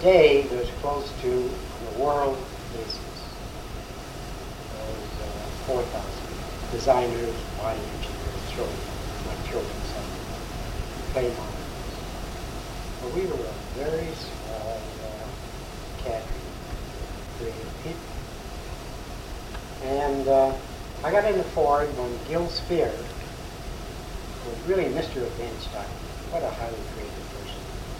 today, there's close to, on a world basis, there's 4,000 designers, body engineers, children, like children, some play models. But we were a very small cadre of creative people. And I got into Ford when Gil Spear was really Mr. Einstein. What a highly creative person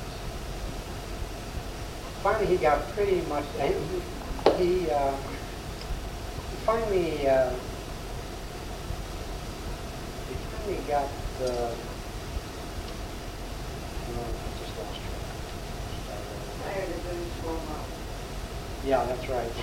he was. Finally, he got pretty much, and he finally got the, I just lost track. Tired of doing slow mo. Yeah, that's right.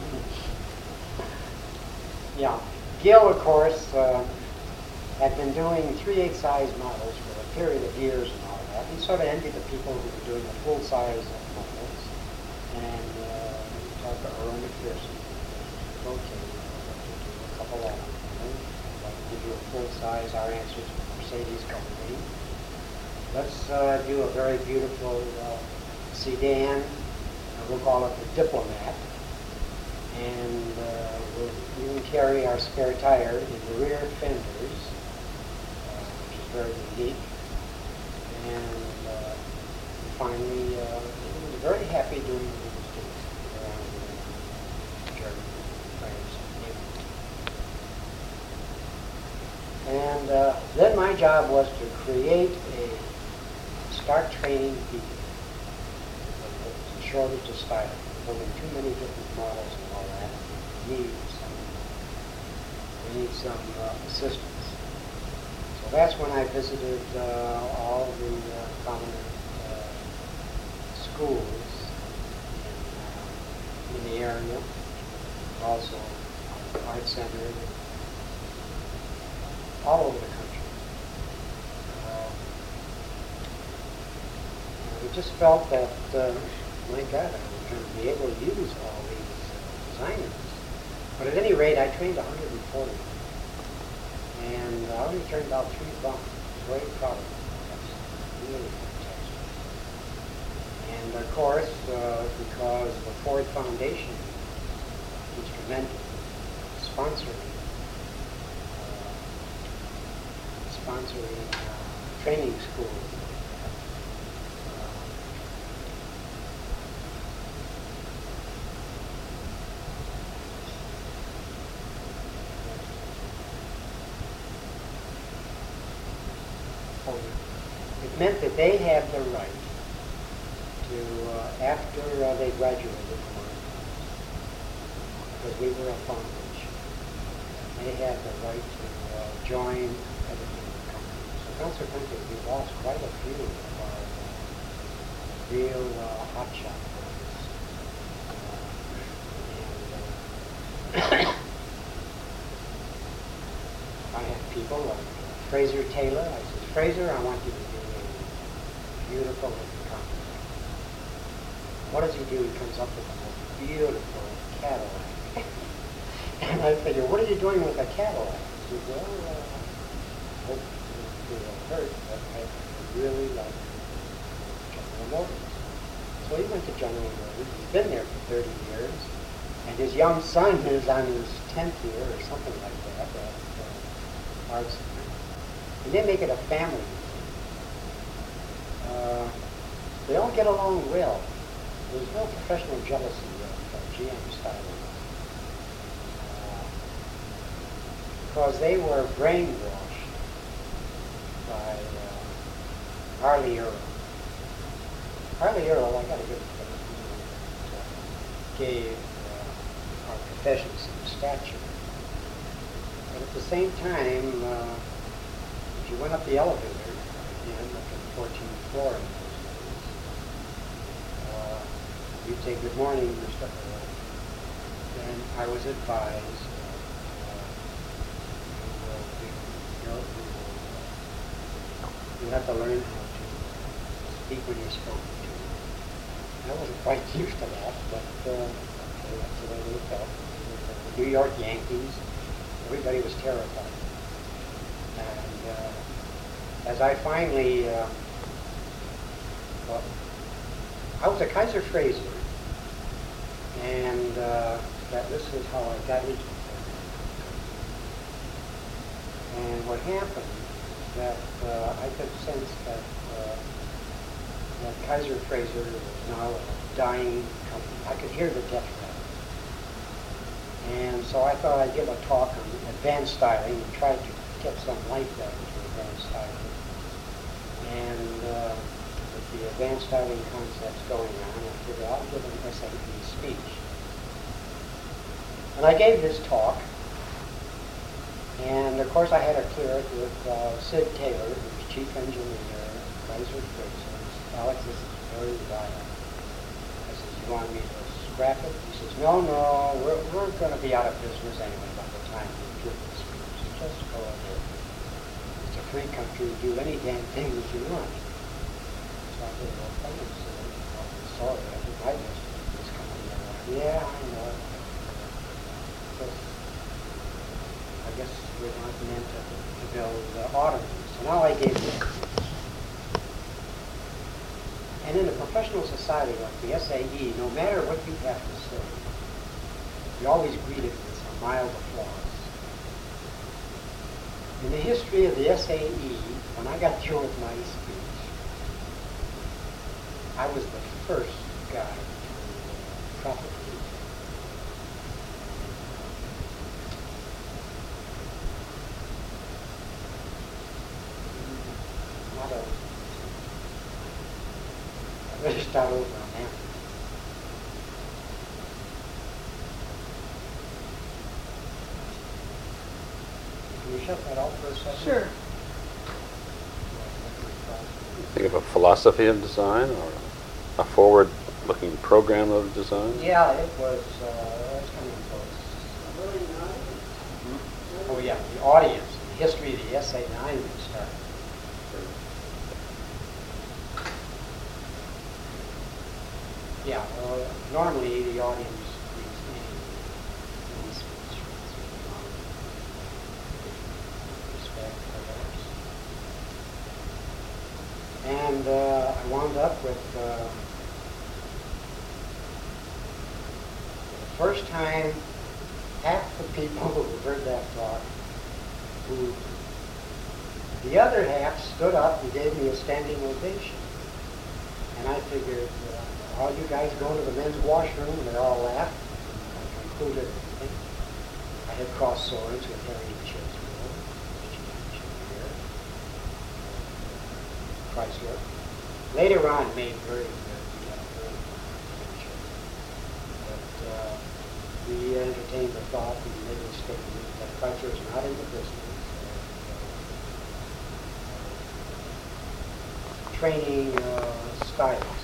Yeah. Gil, of course, had been doing 3/8 size models for a period of years and all that. He sort of envied the people who were doing the full size models. And we talked to Earl McPherson. Okay, we'll do a couple of them. I'd like to give you a full size. Our answer to the Mercedes company. Let's do a very beautiful sedan. We'll call it the Diplomat. And we'll even carry our spare tire in the rear fenders, which is very unique. And finally, we were very happy doing what we was doing around Germany, France, and then my job was to start training people. There was a shortage of styling. Building too many different models and all that. We need some assistance. So that's when I visited all the prominent schools in the area, also Art Center, all over the country. We just felt that, my God, to be able to use all these designers. But at any rate, I trained 140. And I only turned out 3 bumps. I was very proud of it. That's really fantastic. And of course, because the Ford Foundation is instrumental in sponsoring training schools. It meant that they had the right to, after they graduated from our because we were a foundation, they had the right to join other companies. So consequently, we lost quite a few of our real hotshot boys. I had people like Fraser Taylor. I said, Fraser, I want you to do a beautiful looking company. What does he do? He comes up with the most beautiful Cadillac. And I figure, what are you doing with a Cadillac? He said, well, I hope you don't hurt, but I really like General Motors. So he went to General Motors. He's been there for 30 years. And his young son is on his 10th year or something like that at Art Center. And they make it a family. They all get along well. There's no professional jealousy of GM styling. Because they were brainwashed by Harley Earl. Harley Earl, I got to give it gave our profession some stature. But at the same time, if you went up the elevator, again, up to the 14th floor in those days, you'd say, good morning, Mr. Earl. And I was advised, you have to learn how to speak when you're spoken to. I wasn't quite used to that, but that's the way they felt. The New York Yankees, everybody was terrified. And as I finally, I was a Kaiser Frazer, and that this is how I got into it. And what happened that I could sense that that Kaiser Frazer was now a dying company. I could hear the death rattle. And so I thought I'd give a talk on advanced styling and try to get some life back into advanced styling. And with the advanced styling concepts going on, I figured I'll give an SAE speech. And I gave this talk, and of course I had to clear it with Sid Taylor, who's chief engineer at Kaiser Frazer. Alex, this is very vile. I said, you want me to scrap it? He says, no, we're going to be out of business anyway by the time we give this speech. So just go ahead. It's a free country. Do any damn thing that you want. So I said, well, thanks. I'm sorry. I think I just this company. Yeah, I know. I guess we're not meant to build automobiles. So now I gave this. And in a professional society like the SAE, no matter what you have to say, you're always greeted with a mild applause. In the history of the SAE, when I got through with my speech, I was the first guy to profit. Not a Let's start over on that. Can you shut that off for a second? Sure. Think of a philosophy of design or a forward-looking program of design? Yeah, it was coming close. Oh yeah, the audience, the history of the SA9 would start. Yeah, normally the audience reads any speech. Respect, perhaps. And I wound up with, for the first time, half the people who heard that talk booed. The other half stood up and gave me a standing ovation. And I figured, all you guys go to the men's washroom, and they all laughed. I concluded, I had crossed swords with Harry Chisholm, Chrysler. Later on, made very good, but we entertained the thought and made a statement that Chrysler is not in the business of training stylists.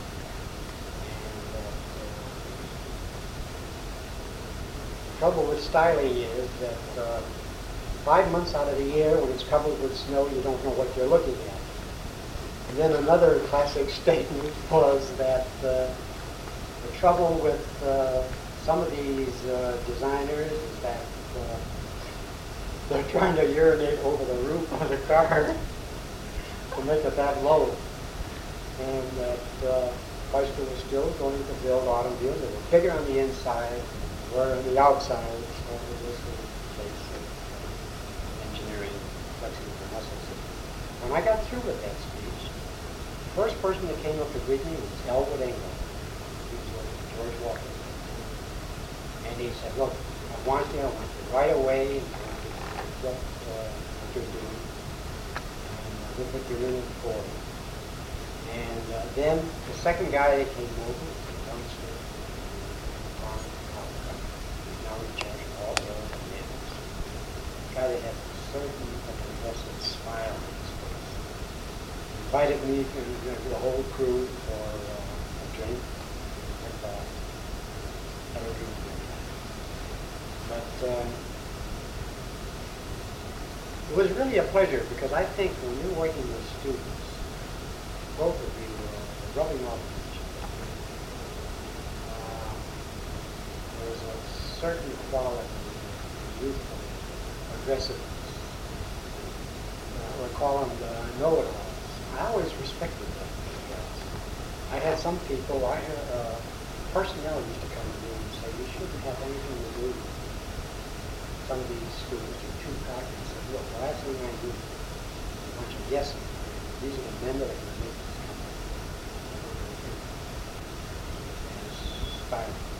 The trouble with styling is that 5 months out of the year, when it's covered with snow, you don't know what you're looking at. And then another classic statement was that the trouble with some of these designers is that they're trying to urinate over the roof of the car to make it that low. And that Chrysler was still going to build automobiles that were bigger on the inside were on the outside, so this was a case of engineering flexing the muscles. When I got through with that speech, the first person that came up to greet me was Elwood Engel. He was with George Walker. And he said, look, I want you right away, and I want you to get what you're doing, and look what you're in it for. And then the second guy that came over was downstairs. Now in charge of all the other commanders. The guy that had a certain aggressive smile on his face. Invited me to the whole crew for a drink. I thought, I don't really do that. But it was really a pleasure because I think when you're working with students, both of you are rubbing off each other. There's a certain quality of youthful aggressiveness. We call them the know-it-alls. I always respected that. I had some people, I had personnel used to come to me and say, you shouldn't have anything to do with some of these schools. You're too cocky. I said, look, the last thing I do is a bunch of guessing. These are the men that are going to make this company. Inspiring.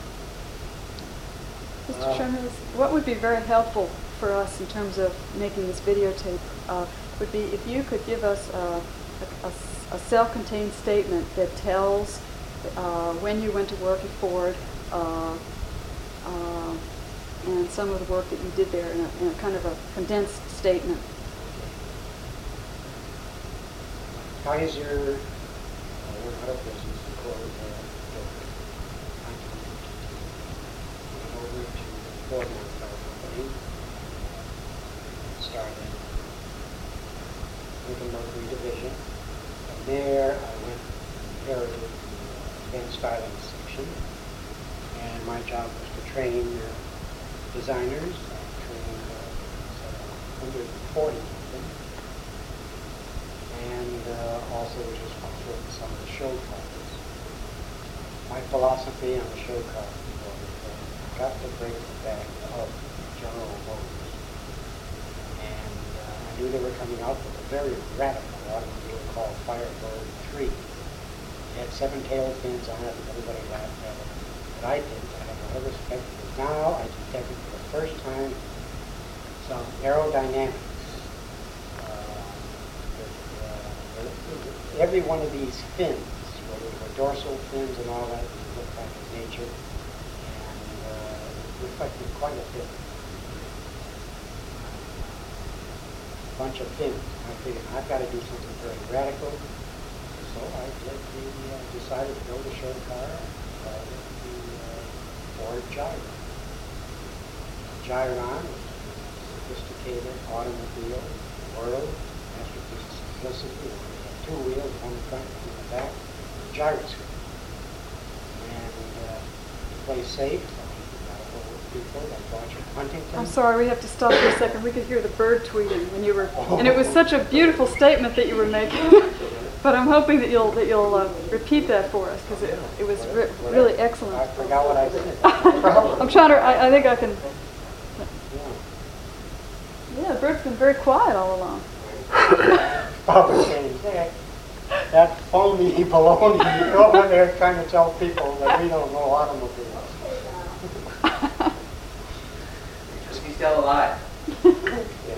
Mr. Chairman, what would be very helpful for us in terms of making this videotape would be if you could give us a self-contained statement that tells when you went to work at Ford and some of the work that you did there in a kind of a condensed statement. Kaiser went out of business and closed their doors. Went over to the Ford Motor Car Company, started Lincoln Mercury Division. From there, I went and inherited the advanced styling section, and my job was to train designers. I trained 140 of them, and also was responsible for some of the show cars. My philosophy on the show cars was got to break the back of General Motors. And I knew they were coming out with a very radical automobile called Firebird 3. It had 7 tail fins on it, and everybody laughed at it. But I didn't. I had a lot of respect because now I detected for the first time some aerodynamics. Every one of these fins, whether they were dorsal fins and all that, looked like in nature, and reflected quite a bit. Bunch of fins. I figured I've got to do something very radical, so I decided to build a show car called the Ford Gyron. Gyron was a sophisticated automobile world, masterpiece of simplicity. It had 2 wheels, one in front, one in the back, and a gyroscope. And to play safe, people like Roger Huntington. I'm sorry, we have to stop for a second. We could hear the bird tweeting when you were, and it was such a beautiful statement that you were making. But I'm hoping that you'll repeat that for us because it was really excellent. I forgot what I said. I'm trying to. I think I can. Yeah, the bird's been very quiet all along. Probably saying that phony baloney. You go over there trying to tell people that we don't know automobiles. He's still alive. Yeah.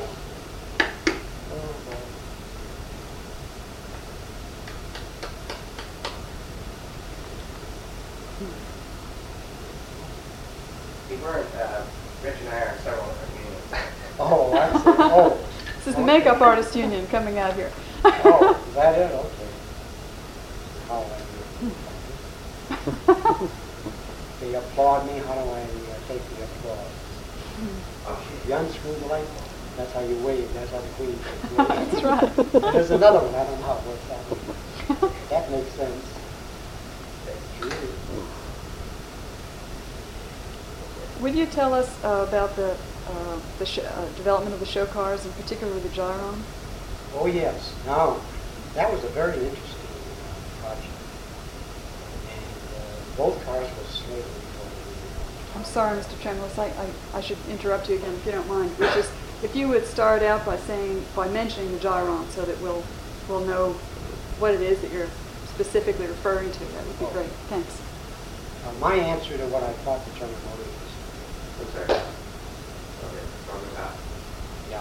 We weren't, Rich and I are in several different meetings. Oh, I see. Oh. This is the Makeup Artists Union coming out here. Oh, is that it? Okay. How do I do? They applaud me. How do I take the applause? You unscrew the light bulb. That's how you wave. That's how the Queen says. That's right. And there's another one. I don't know how it works out. That makes sense. Would you tell us about the development of the show cars, in particular the Gyron? Oh, yes. Now, that was a very interesting project. And both cars were slated for I'm sorry, Mr. Tremulous, I should interrupt you again if you don't mind. Which is, if you would start out by mentioning the Gyron so that we'll know what it is that you're specifically referring to, that would be great. Thanks. my answer to what I thought the General Motors was. I'm sorry. Okay, from the top. Yeah.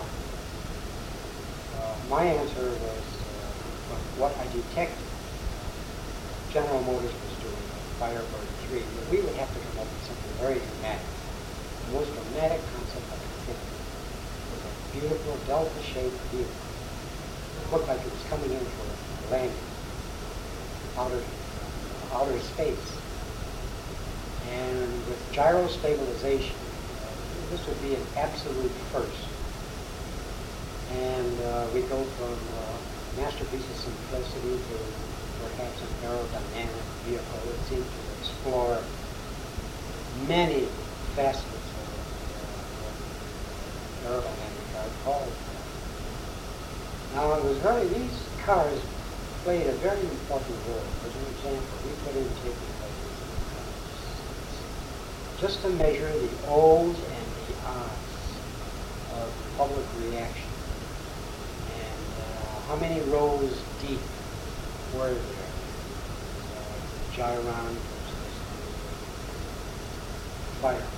My answer was from what I detected General Motors was doing with Firebird 3, that we would have to come up with something very dramatic. The most dramatic concept I could think of was a beautiful delta-shaped vehicle. It looked like it was coming in for a landing, outer space. And with gyro stabilization, this would be an absolute first. And we go from masterpiece of simplicity to perhaps an aerodynamic vehicle that seems to explore many facets of aerodynamic car called. Now, it was these cars played a very important role. As an example, we put in tape measures just to measure the O's and the I's of public reaction. And how many rows deep were there? Gyron versus fire.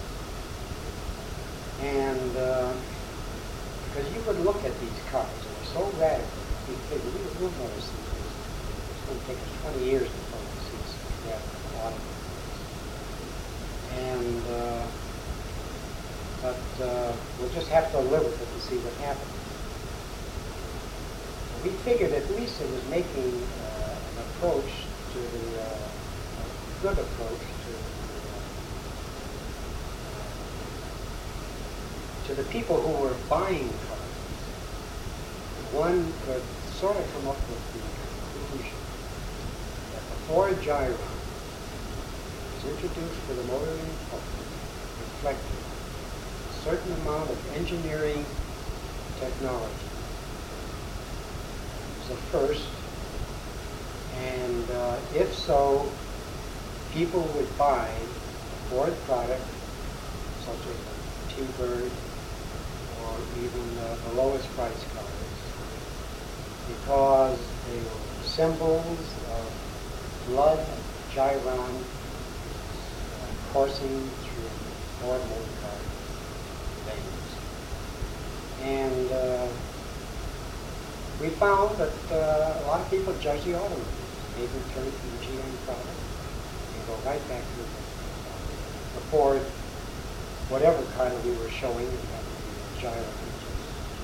And because you would look at these cars, and they're so radical, you figure we'll notice these things. It's going to take us 20 years before we see some radical automobiles. And, but we'll just have to live with it to see what happens. We figured at least it was making an approach to the, a good approach to the people who were buying cars. One could sort of come up with the conclusion that the Ford Gyron was introduced for the motoring public reflected a certain amount of engineering technology. It was a first, and if so, people would buy a Ford product such as a T-Bird or even the lowest price cars because they were symbols of blood gyron coursing through Ford motor car veins. And we found that a lot of people judge the automobiles. They even turn to the GM product and go right back to the Ford, whatever car that we were showing, and that would be the gyro engines,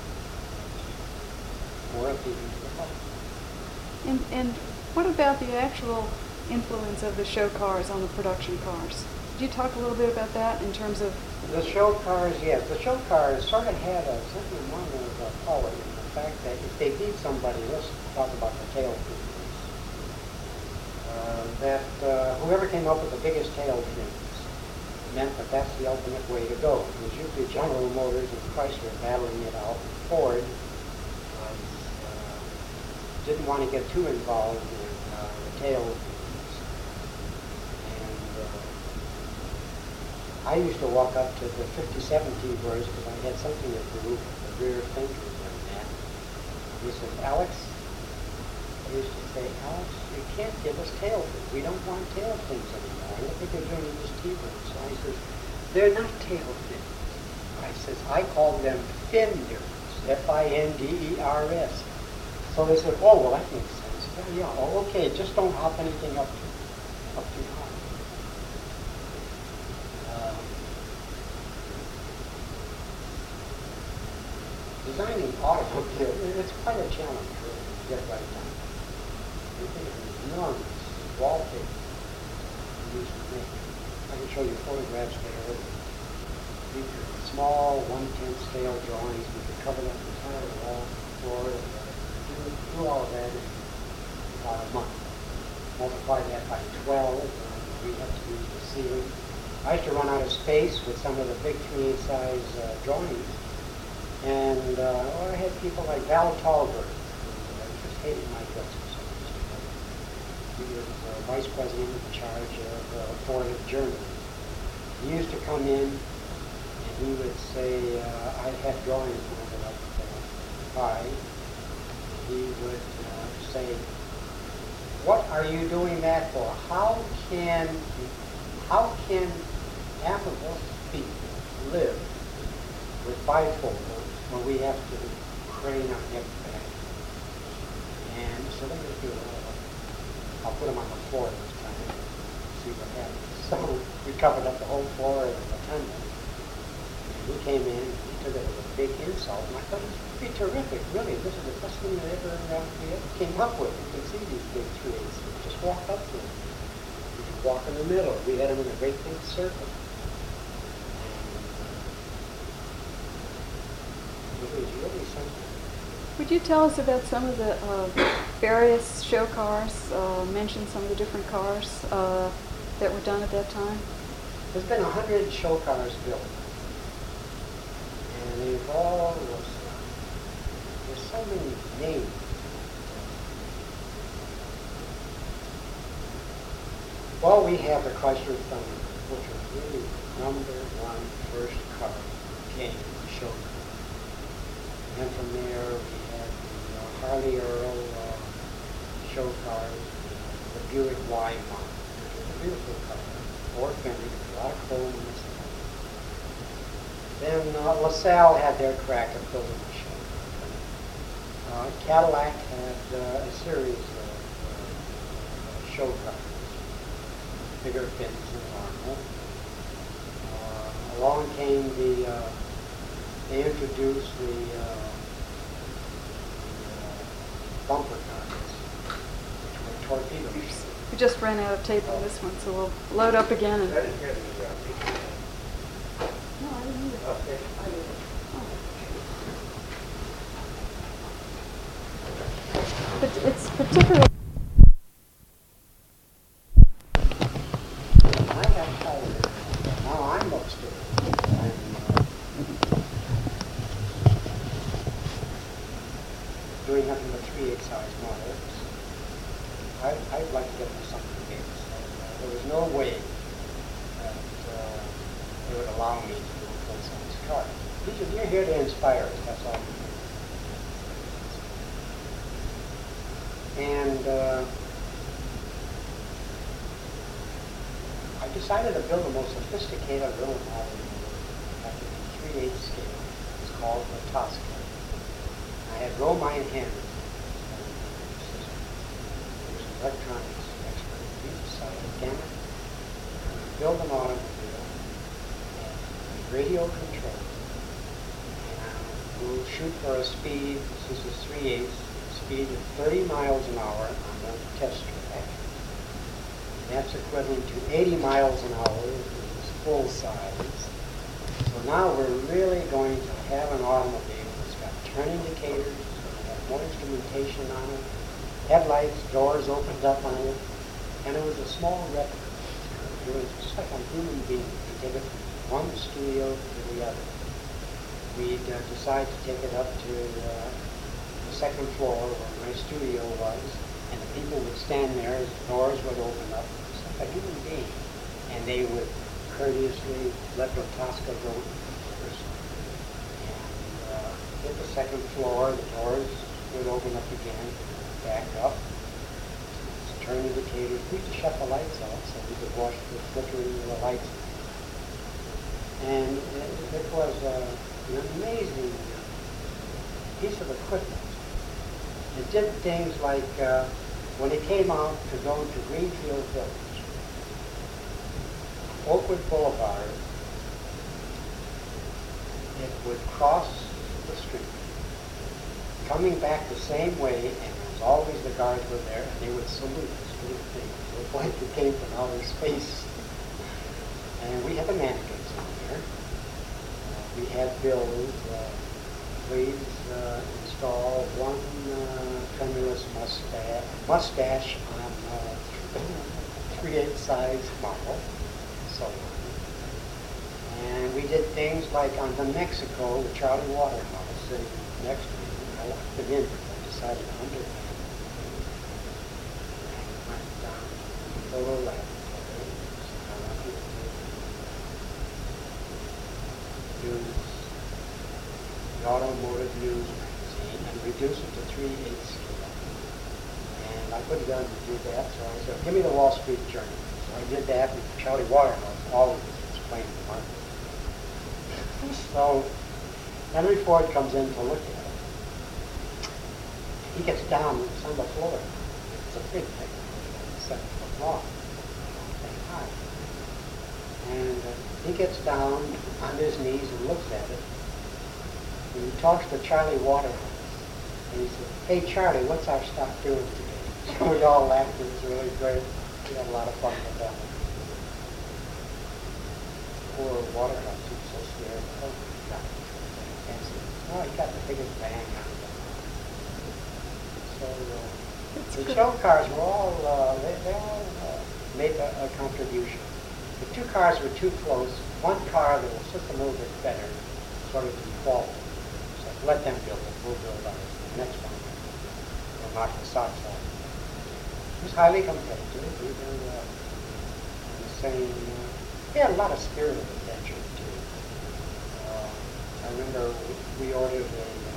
more appealing to the public. And what about the actual influence of the show cars on the production cars? Could you talk a little bit about that in terms of... The show cars, yes. The show cars sort of had a certain amount of power in the fact that if they beat somebody, let's talk about the tail fins, that whoever came up with the biggest tail fins meant that that's the ultimate way to go. It was usually General Motors and Chrysler battling it out. Ford didn't want to get too involved in the tail fins. And I used to walk up to the 57 T-Birds because I had something at the roof of the rear fenders on that. He said, Alex, I used to say, Alex, you can't give us tail fins. We don't want tail fins anymore. I don't think they're doing this T-Bird. So I said, they're not tail fins. I says, I call them fenders, F-I-N-D-E-R-S. So they said, oh, well, that makes sense. Yeah, oh, okay, just don't hop anything up too high. Designing automobiles, it's quite a challenge really, to get right down. You think of enormous wallpaper we used to make. I can show you photographs there. These are small 1/10 scale drawings. We could cover up the entire wall, floor, and do all of that in about a month. Multiply that by 12, and we have to use the ceiling. I used to run out of space with some of the big 3/8 size drawings. And I had people like Val Tallberg, who just hated my guts for some reason. He was vice president in charge of Ford of Germany. He used to come in and he would say, I had drawings mounted up high. He would say, what are you doing that for? How can affable people live with bifocals when we have to crane our neck back? And so let me do I'll put them on the floor this time and see what happens. So we covered up the whole floor of the attendant. And he came in, he took it as a big insult, and I thought it was pretty terrific, really. This is the best thing that we ever came up with. You can see these big 3/8s. Just walk up to them. You can walk in the middle. We had them in a great big circle. It was really something. Would you tell us about some of the various show cars, mention some of the different cars that were done at that time? There's been 100 show cars built. And they've all, there's so many names. Well, we have the Chrysler Thunderbird, which was really #1 first car came to show. And from there, we had the Harley Earl show cars, the Buick Y-Mont, which was a beautiful car, 4 fenders, a lot of chrome in this thing. Then LaSalle had their crack at building a show. Cadillac had a series of show cars, bigger fins than normal. Along came they introduced the bumper cars, which were torpedoes. We just ran out of tape on this one, so we'll load up again. And I didn't hear the no, I didn't either. okay. But it's particularly. I got tired of it. Now I'm upstairs. I'm doing nothing but 3/8 size models. I'd like to get into something big. So, there was no way that they would allow me to do a full-size car. You're here to inspire us, that's all. And I decided to build the most sophisticated little model in the world at the 3/8 scale. It's called the Tosca. I had Romine and Henry. There's an electronics expert. We decided, damn it, build an automobile and radio control. And we'll shoot for a speed, this is 3/8, speed of 30 miles an hour on the test track. That's equivalent to 80 miles an hour, which is full size. So now we're really going to have an automobile that's got turn indicators, it's going to have more instrumentation on it, headlights, doors opened up on it, and it was a small replica. It was just like a human being. We take it from one studio to the other. We'd decide to take it up to the second floor where my studio was, and the people would stand there as the doors would open up. It's like a human being. And they would courteously let the Tosca go first. And hit the second floor, the doors would open up again, back up. Turn indicators. We used to shut the lights off so we could watch the flickering of the lights. And it was an amazing piece of equipment. It did things like when it came out to go to Greenfield Village, Oakwood Boulevard, it would cross the street, coming back the same way, and as always the guards were there, and they would salute this little thing. It looked like it came from outer space. And we had the mannequins on there. We had bills. Please install one tremulous mustache on 3/8 size model, so on. And we did things like on the Mexico, the Charlie Waterhouse sitting next to me. I locked it in because I decided to understand. And we went down to the photo laboratory. So I wanted to use the Automotive News magazine and reduce it to 3/8 scale. And I couldn't get him to do that, so I said, give me the Wall Street Journal. So I did that with Charlie Waterhouse, always explaining the market. So Henry Ford comes in to look at it. He gets down, it's on the floor. It's a big thing, 7 foot long. Thank God. And he gets down on his knees and looks at it. And he talks to Charlie Waterhouse. And he said, hey Charlie, what's our stock doing today? So we all laughed. It was really great. We had a lot of fun with that. Poor Waterhouse, he was so scared. Oh, God. And so, oh, he got the biggest bang out of it. So the show cars were all, they all made a contribution. The two cars were too close. One car that was just a little bit better, sort of equality. So let them build it. We'll build ours. The next one, we'll knock the socks off. It was highly competitive. We were saying, we had a lot of spirit of adventure too. I remember we ordered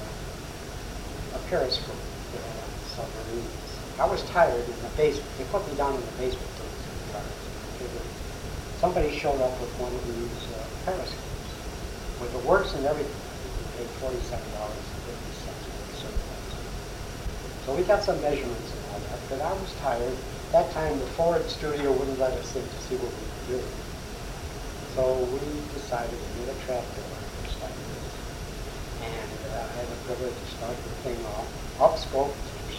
a periscope for submarines. I was tired in the basement. They put me down in the basement to look at cars. Somebody showed up with one of these periscopes with the works and everything. We paid $47.50 for the surplus. So we got some measurements and all that, but I was tired. That time the Ford studio wouldn't let us in to see what we were doing. So we decided to get a tractor just like this. And I had the privilege to start the thing off, up scope,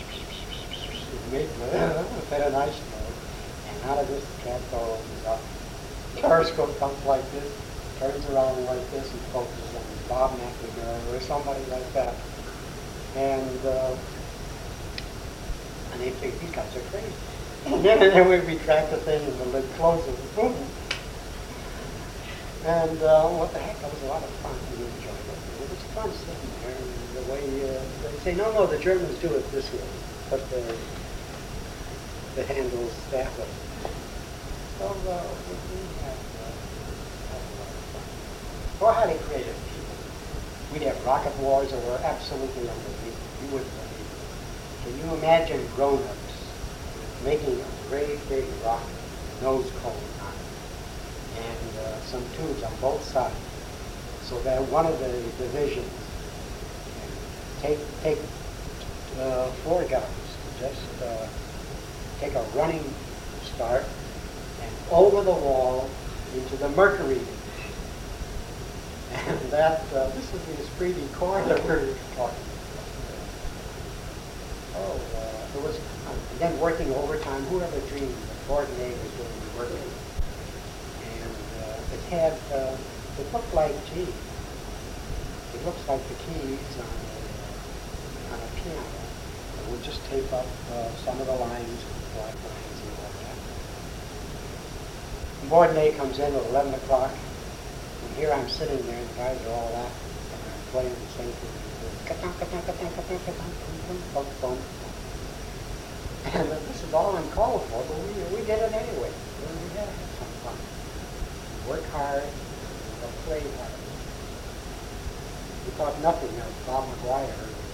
with a nice mode. And out of this, the tractor opens up. Periscope comes like this, turns around like this, and focuses on Bob McNamara or somebody like that. And they think these guys are crazy. And then we retract the thing and the lid closes. Boom. And what the heck, that was a lot of fun. We enjoyed it. It was fun sitting there. And the way they say, no, the Germans do it this way. But the handles that way. So we had a lot of fun. We're highly creative people. We'd have rocket wars that were absolutely unbelievable. You wouldn't believe it. Can you imagine grown-ups making a great big rocket, nose cone on it, and some tubes on both sides, so that one of the divisions can take 4 guys to just take a running start and over the wall into the Mercury division. And that this is the esprit de corps that we're talking about. It was again working overtime. Whoever dreamed that Gordon A was going to be working, and it had it looked like it looks like the keys on a piano. And we'd just tape up some of the lines, black lines, and all that. And Gordon A comes in at 11 o'clock, and here I'm sitting there, and the guys are all laughing, and I'm playing the same thing. And this is all uncalled for, but we did it anyway. We had to have some fun. Work hard, play hard. We thought nothing of Bob McGuire.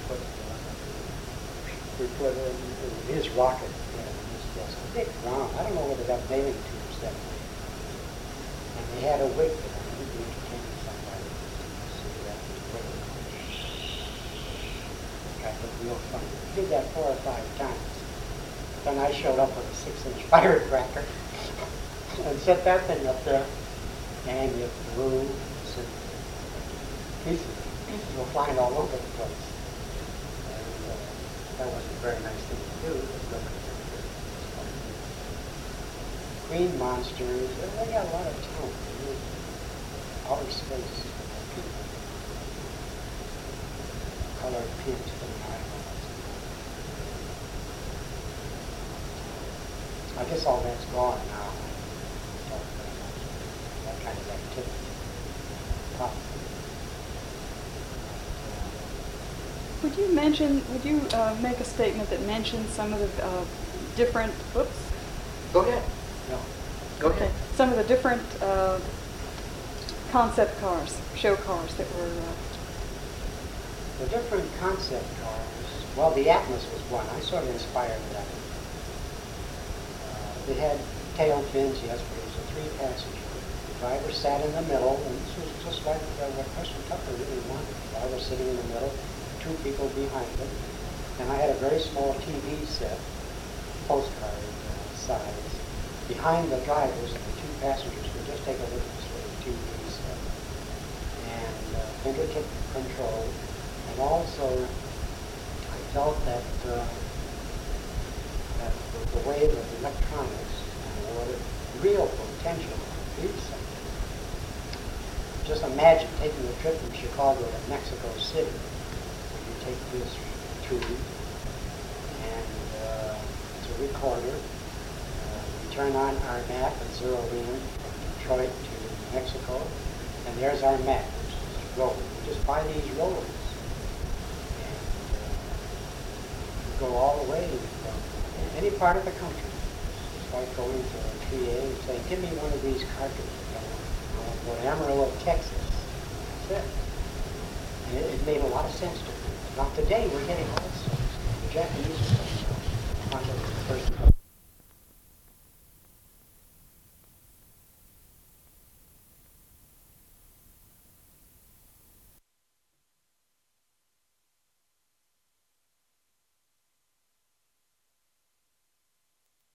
We put in his rocket in this desk. A big round. I don't know whether that mailing tubes that way. And they had a wig for them. He'd be entertaining somebody. So we had to put it on. Got the real fun. We did that 4 or 5 times. Then I showed up with a 6-inch firecracker and set that thing up there, and it blew. Pieces were flying all over the place. And that wasn't a very nice thing to do. But Green Monsters, they got a lot of talent. Outer space. Colored pins for the eyeballs. I guess all that's gone now. That kind of activity. Would you make a statement that mentions some of the different, Go ahead. No. Go okay, ahead. some of the different concept cars, show cars that were, The different concept cars, well, the Atlas was one. I sort of inspired that. It had tail fins, yes, but it was a 3-passenger. The driver sat in the middle, and this was just like what Preston Tucker really wanted. The driver sitting in the middle, 2 people behind him. And I had a very small TV set, postcard size, behind the drivers, and the 2 passengers could just take a look at this little TV set. And fingertip control. And also, I felt that the wave of electronics and what real potential of these things. Just imagine taking a trip from Chicago to Mexico City, where you take this tube, and it's a recorder. We turn on our map and zero in from Detroit to Mexico, and there's our map. There's this road. We just buy these rollers, and we go all the way from any part of the country. like going to 3A and saying, give me one of these cartridges. I want to go to Amarillo, Texas. That's it. And it made a lot of sense to me. Now today we're getting all sorts. The Japanese are coming out. First